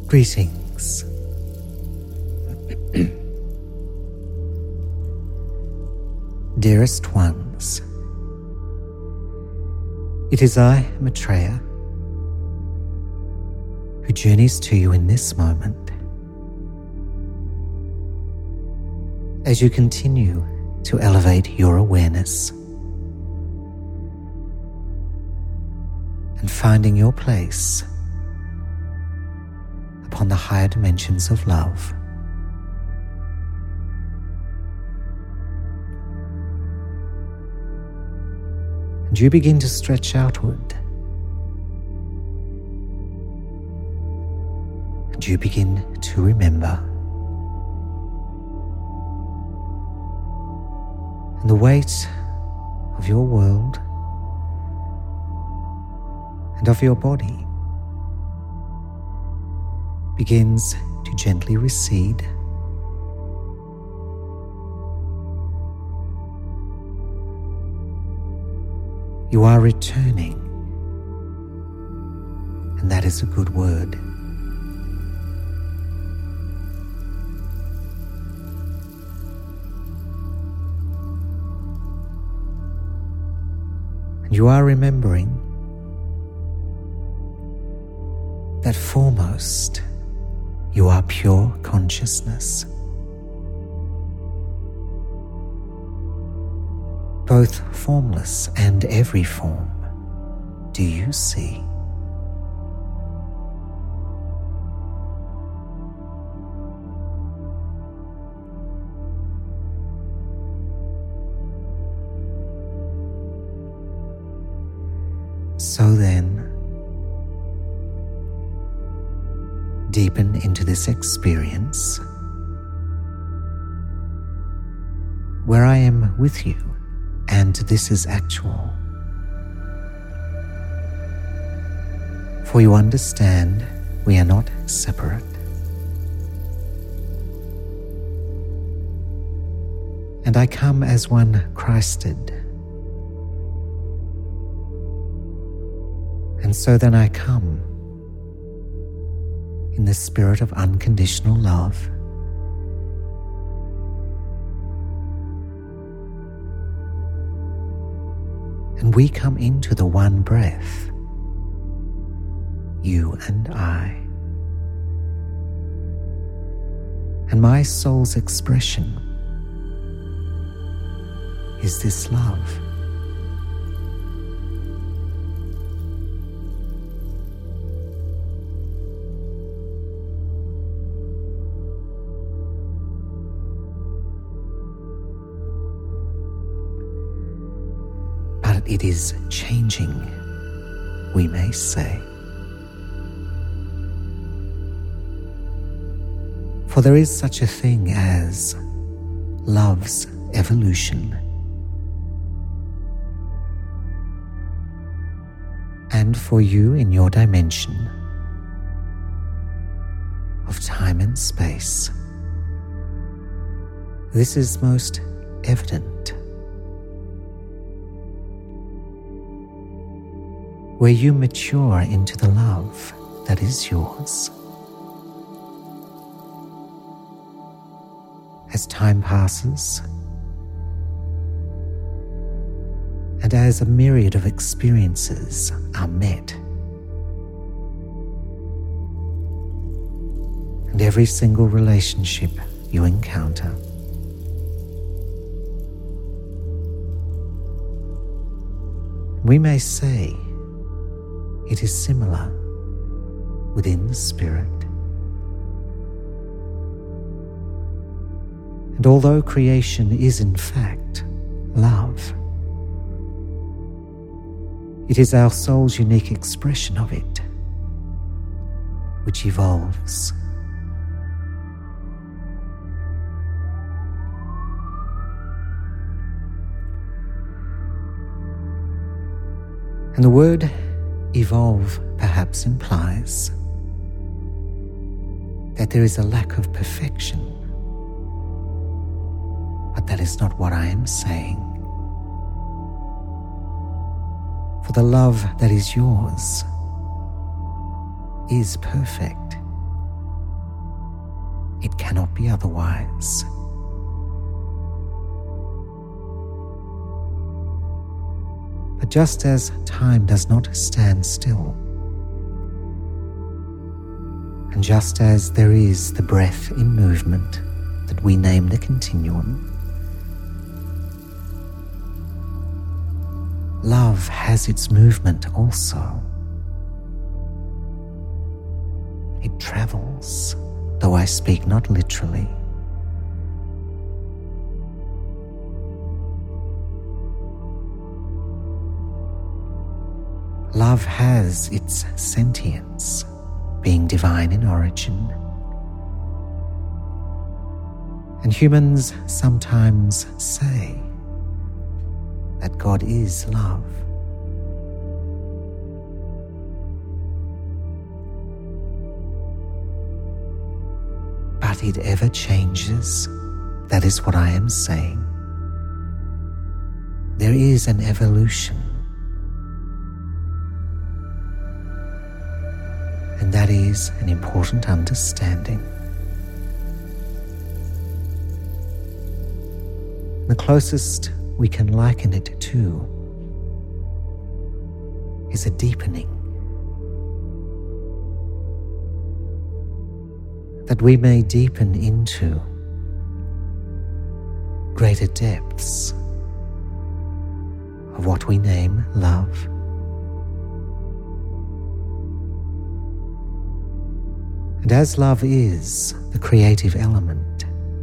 Greetings. Dearest ones, it is I, Maitreya, who journeys to you in this moment as you continue to elevate your awareness and finding your place upon the higher dimensions of love. And you begin to stretch outward. And you begin to remember. And the weight of your world and of your body begins to gently recede. You are returning, and that is a good word. And you are remembering that foremost, you are pure consciousness. Both formless and every form, do you see? So then, deepen into this experience where I am with you and this is actual. For you understand we are not separate. And I come as one Christed. And so then I come in the spirit of unconditional love. And we come into the one breath, you and I. And my soul's expression is this love. It is changing, we may say. For there is such a thing as love's evolution. And for you in your dimension of time and space, this is most evident. Where you mature into the love that is yours. As time passes, and as a myriad of experiences are met, and every single relationship you encounter we may say it is similar within the spirit. And although creation is in fact love, it is our soul's unique expression of it which evolves. And the word evolve perhaps implies that there is a lack of perfection, but that is not what I am saying. For the love that is yours is perfect it cannot be otherwise. But just as time does not stand still, and just as there is the breath in movement that we name the continuum, love has its movement also. It travels, though I speak not literally. Love has its sentience, being divine in origin. And humans sometimes say that God is love. But it ever changes. That is what I am saying. There is an evolution. And that is an important understanding. The closest we can liken it to is a deepening. That we may deepen into greater depths of what we name love. And as love is the creative element,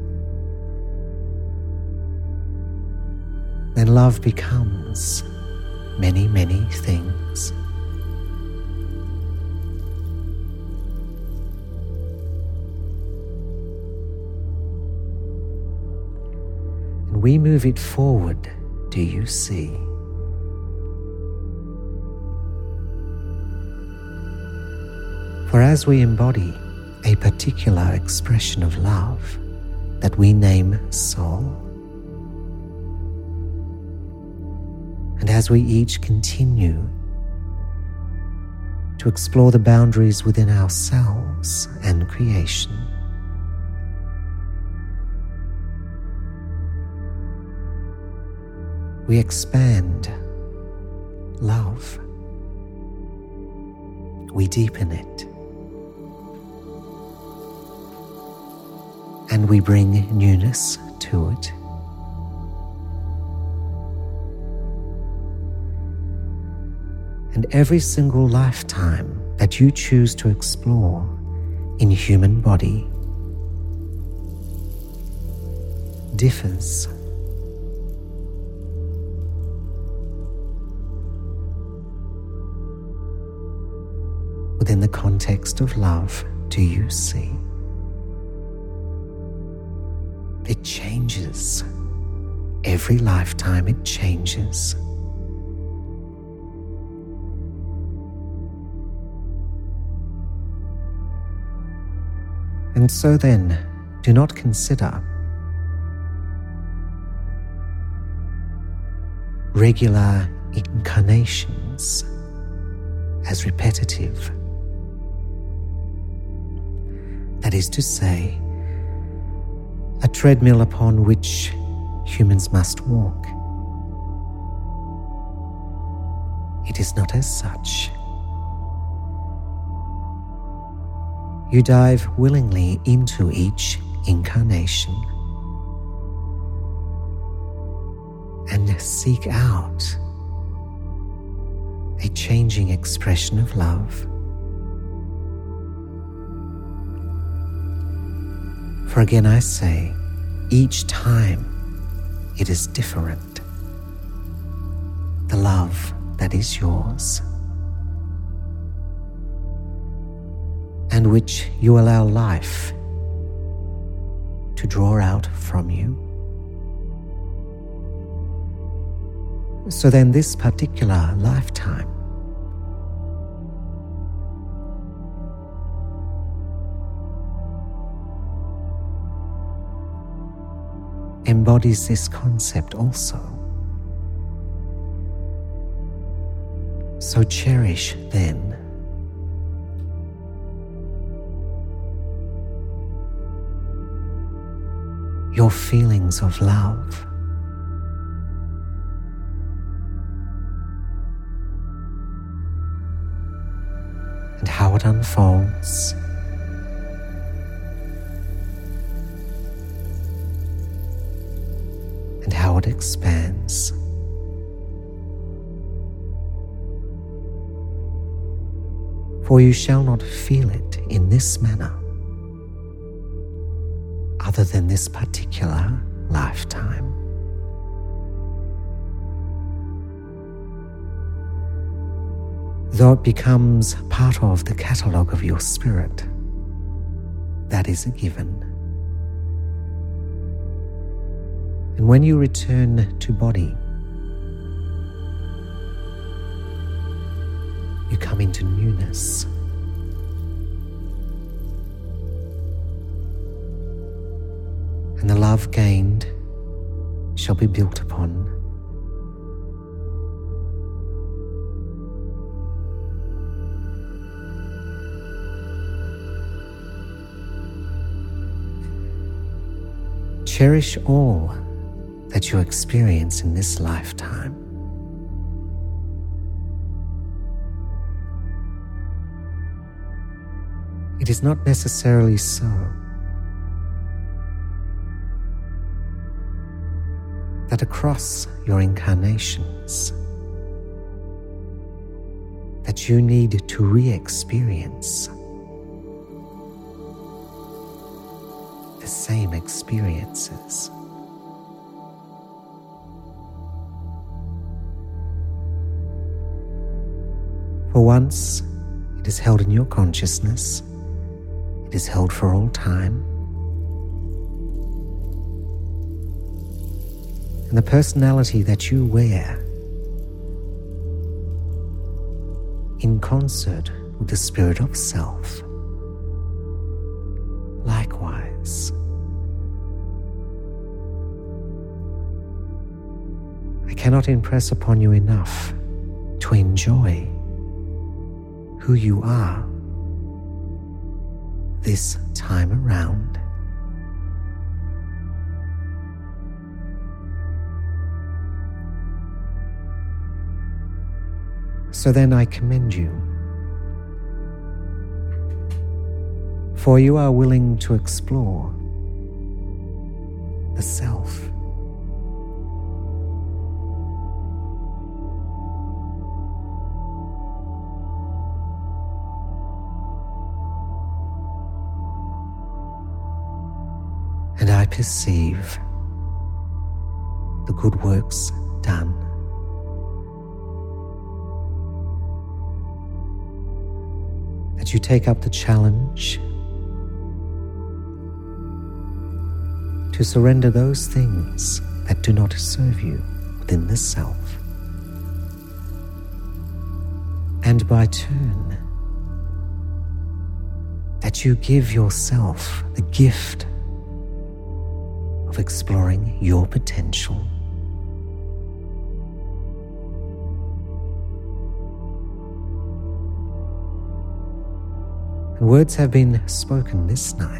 then love becomes many, many things. And we move it forward, do you see? For as we embody a particular expression of love that we name soul, and as we each continue to explore the boundaries within ourselves and creation, we expand love. We deepen it. And we bring newness to it. And every single lifetime that you choose to explore in human body differs. Within the context of love, do you see? It changes. Every lifetime it changes. And so then, do not consider regular incarnations as repetitive. That is to say, a treadmill upon which humans must walk. It is not as such. You dive willingly into each incarnation and seek out a changing expression of love. For again I say, each time it is different. The love that is yours, and which you allow life to draw out from you. So then this particular lifetime embodies this concept also. So cherish then your feelings of love. And how it unfolds. And how it expands. For you shall not feel it in this manner, other than this particular lifetime. Though it becomes part of the catalogue of your spirit, that is a given. And when you return to body, you come into newness. And the love gained shall be built upon. Cherish all that you experience in this lifetime. It is not necessarily so that across your incarnations that you need to re-experience the same experiences. For once it is held in your consciousness, it is held for all time. And the personality that you wear, in concert with the spirit of self, likewise. I cannot impress upon you enough to enjoy who you are this time around. So then I commend you, for you are willing to explore the self. And I perceive the good works done. That you take up the challenge to surrender those things that do not serve you within the self. And by turn, that you give yourself the gift of exploring your potential. And words have been spoken this night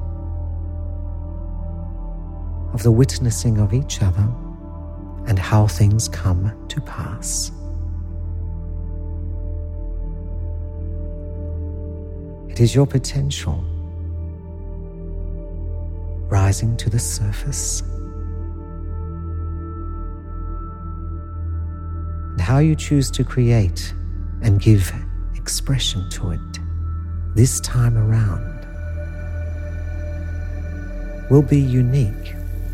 of the witnessing of each other and how things come to pass. It is your potential rising to the surface, and how you choose to create and give expression to it this time around will be unique,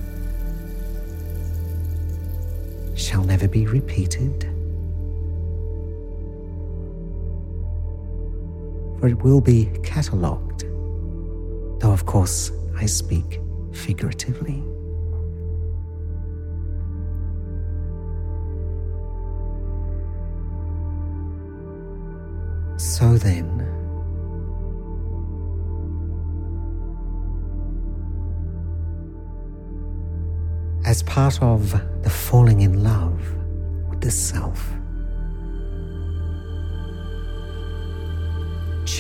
shall never be repeated, for it will be catalogued, though of course I speak figuratively. So then, as part of the falling in love with the self,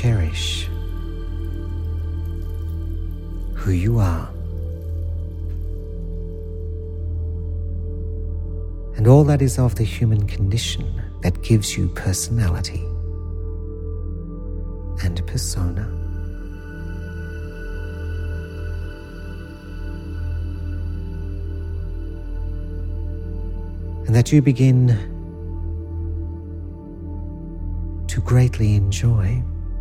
cherish who you are and all that is of the human condition that gives you personality and persona. And that you begin to greatly enjoy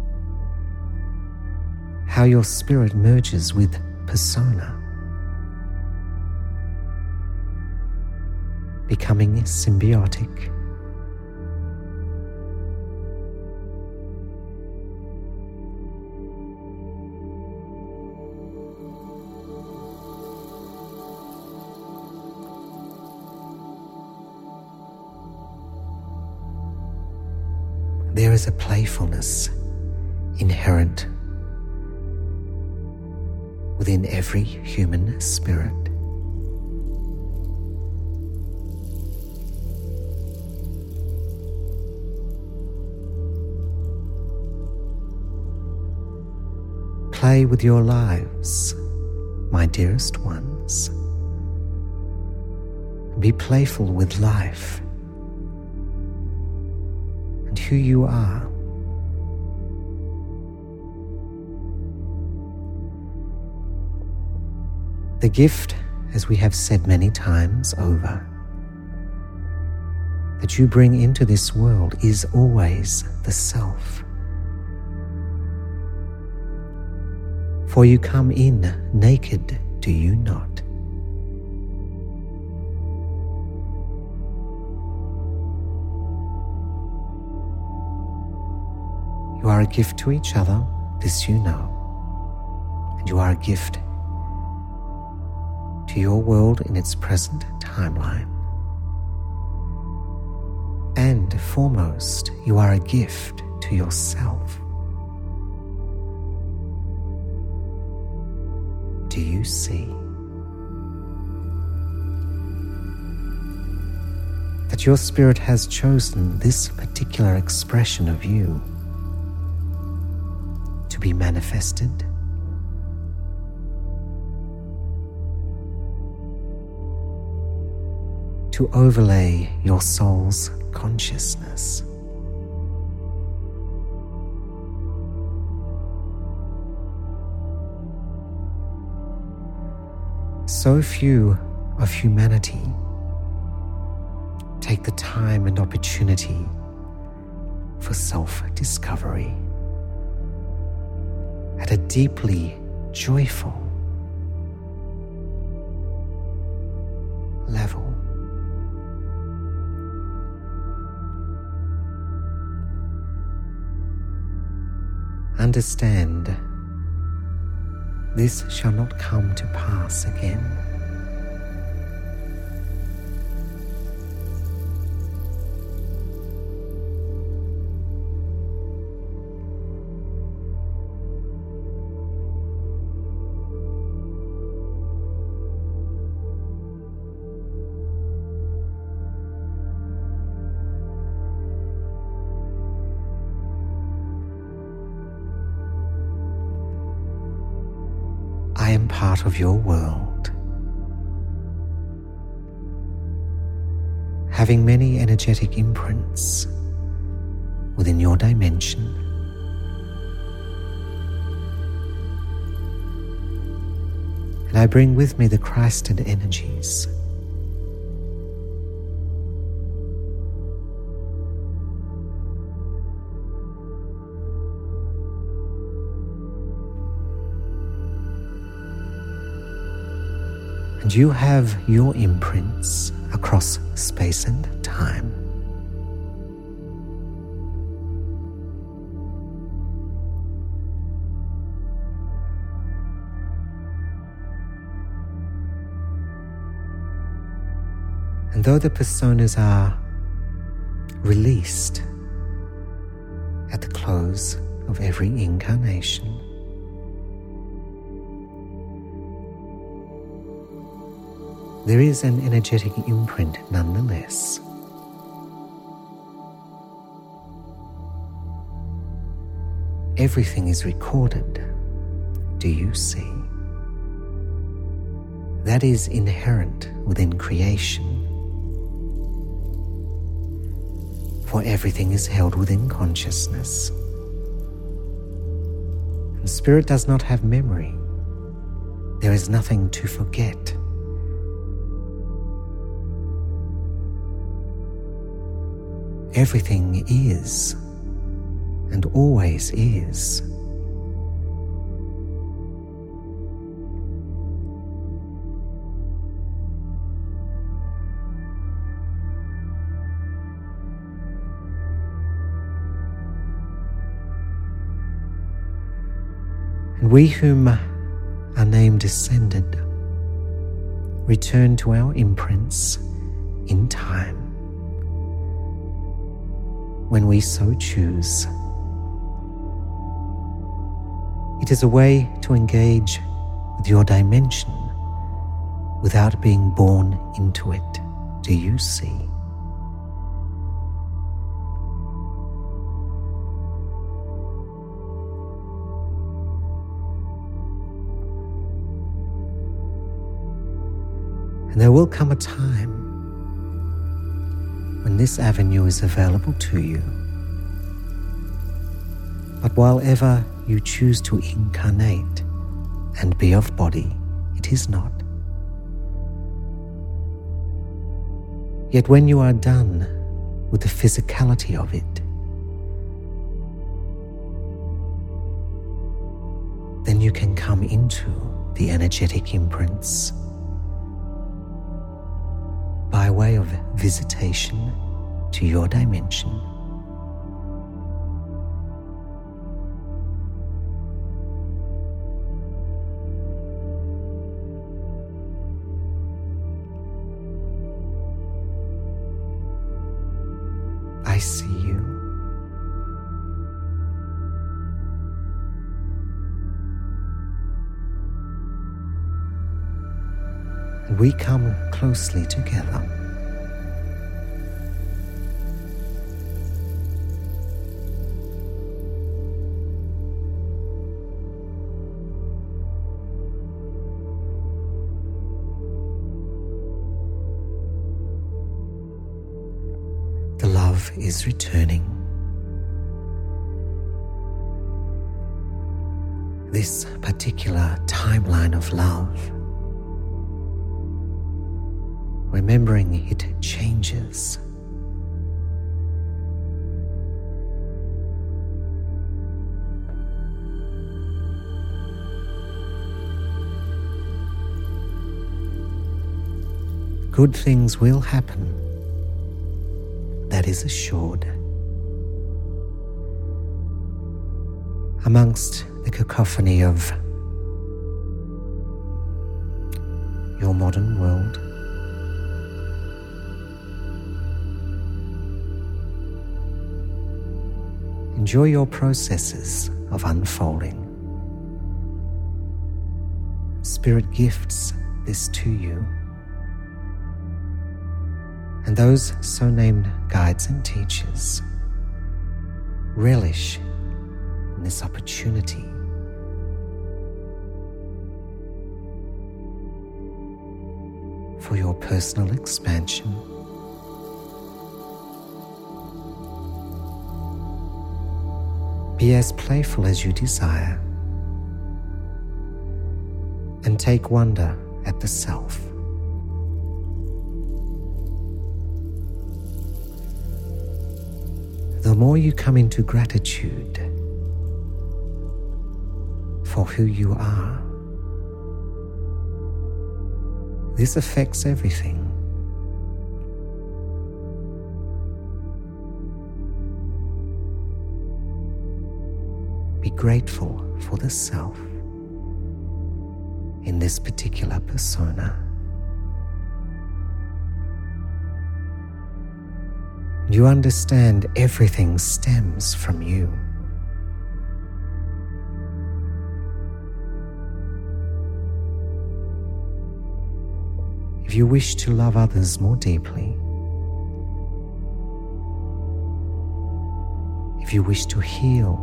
how your spirit merges with persona, becoming symbiotic. There is a playfulness inherent within every human spirit. Play with your lives, my dearest ones. Be playful with life and who you are. The gift, as we have said many times over, that you bring into this world is always the self. For you come in naked, do you not? You are a gift to each other, this you know, and you are a gift to your world in its present timeline. And foremost, you are a gift to yourself. Do you see that your spirit has chosen this particular expression of you to be manifested? To overlay your soul's consciousness. So few of humanity take the time and opportunity for self-discovery at a deeply joyful level. Understand, this shall not come to pass again. I am part of your world, having many energetic imprints within your dimension. And I bring with me the Christed energies. And you have your imprints across space and time. And though the personas are released at the close of every incarnation, there is an energetic imprint nonetheless. Everything is recorded, do you see? That is inherent within creation. for everything is held within consciousness. And spirit does not have memory. There is nothing to forget. Everything is and always is. And we whom are named descended return to our imprints in time, when we so choose. It is a way to engage with your dimension without being born into it. Do you see? And there will come a time when this avenue is available to you. But while ever you choose to incarnate and be of body, it is not. Yet when you are done with the physicality of it, then you can come into the energetic imprints by way of visitation to your dimension. I see you. And we come closely together. The love is returning. This particular timeline of love, remembering it changes. Good things will happen. That is assured. Amongst the cacophony of your modern world, enjoy your processes of unfolding. Spirit gifts this to you. And those so named guides and teachers relish in this opportunity for your personal expansion. Be as playful as you desire and take wonder at the self. The more you come into gratitude for who you are, this affects everything. Be grateful for the self in this particular persona. You understand everything stems from you. If you wish to love others more deeply, if you wish to heal,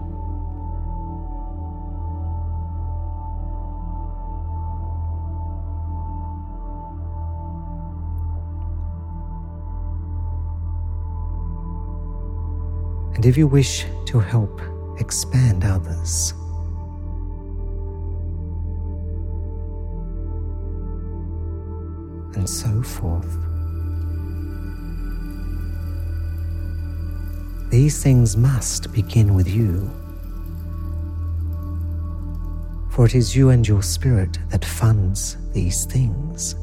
And if you wish to help expand others, and so forth. These things must begin with you, for it is you and your spirit that funds these things.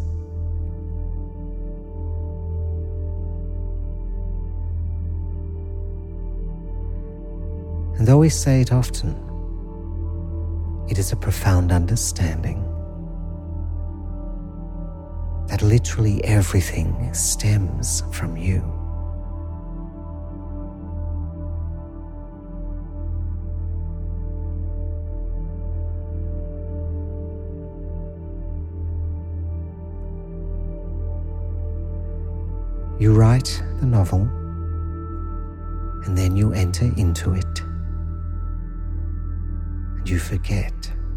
And though we say it often, it is a profound understanding that literally everything stems from you. You write the novel, and then you enter into it, and you forget.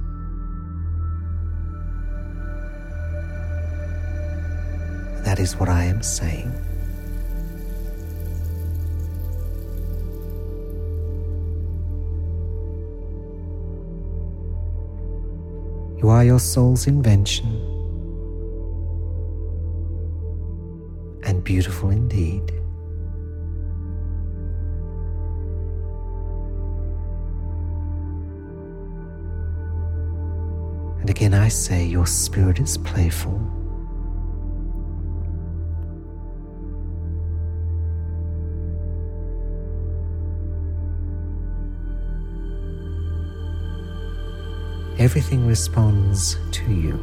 That is what I am saying. You are your soul's invention, and beautiful indeed. And again I say, your spirit is playful. Everything responds to you.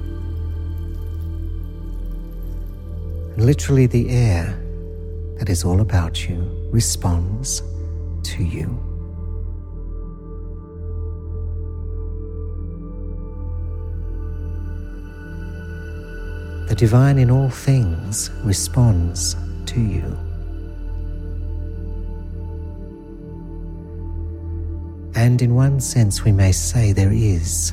And literally the air that is all about you responds to you. The divine in all things responds to you. And in one sense we may say there is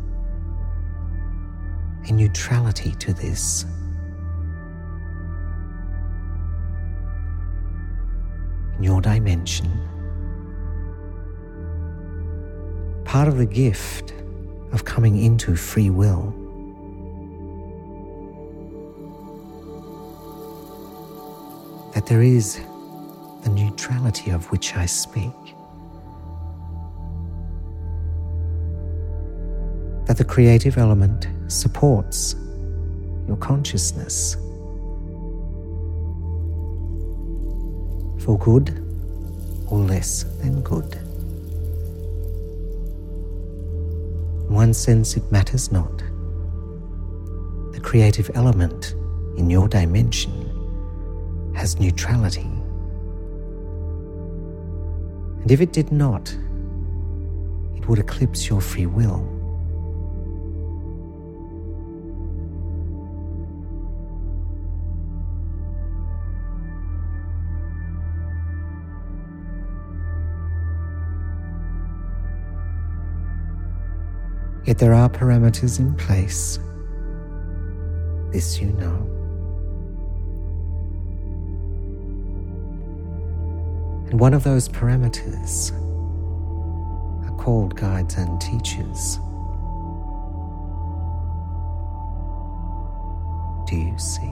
a neutrality to this. In your dimension, part of the gift of coming into free will that there is the neutrality of which I speak. That the creative element supports your consciousness for good or less than good. In one sense, it matters not. The creative element in your dimension has neutrality. And if it did not, it would eclipse your free will. Yet there are parameters in place. This you know. And one of those parameters are called guides and teachers. Do you see?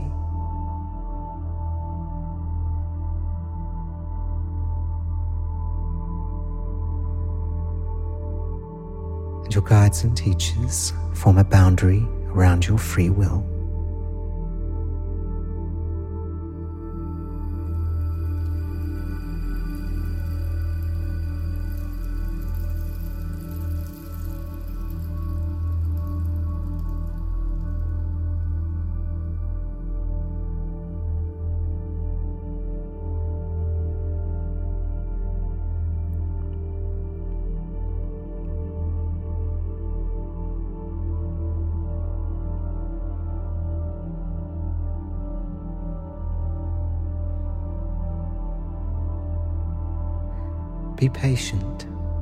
And your guides and teachers form a boundary around your free will. Be patient.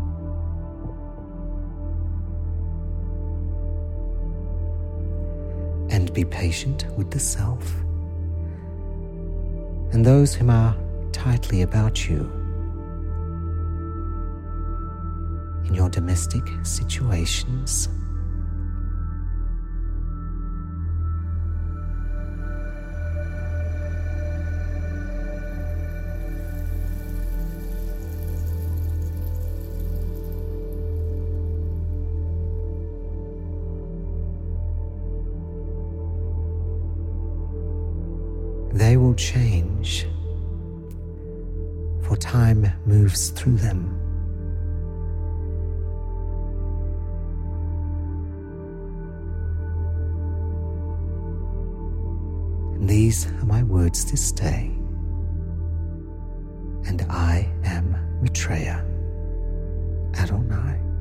And be patient with the self and those whom are tightly about you your domestic situations. They will change, for time moves through them. And these are my words this day, and I am Maitreya Adonai.